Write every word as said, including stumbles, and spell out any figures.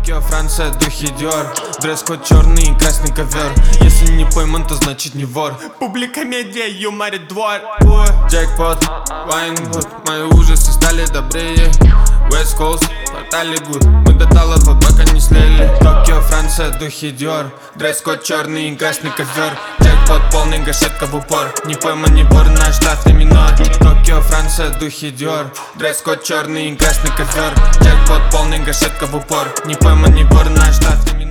Токио, Франция, духи Диор. Дресс-код черный и красный ковер. Если не пойман, то значит не вор. Публика медиа, юморит двор. Джекпот, Вайнгуд, мои ужасы стали добрее. West Coast, портали гуд, мы до талого бака не слили. Токио, Франция, духи Диор. Дресс-код черный и красный ковер. Джекпот полный, гашетка в упор. Не пойман, не вор, наш штат не минор. Токио, Франция, духи Диор. Дресс-код черный и красный ковер. Джекпот полный, гашетка в упор. Не пойман, не вор, наш штат не минор.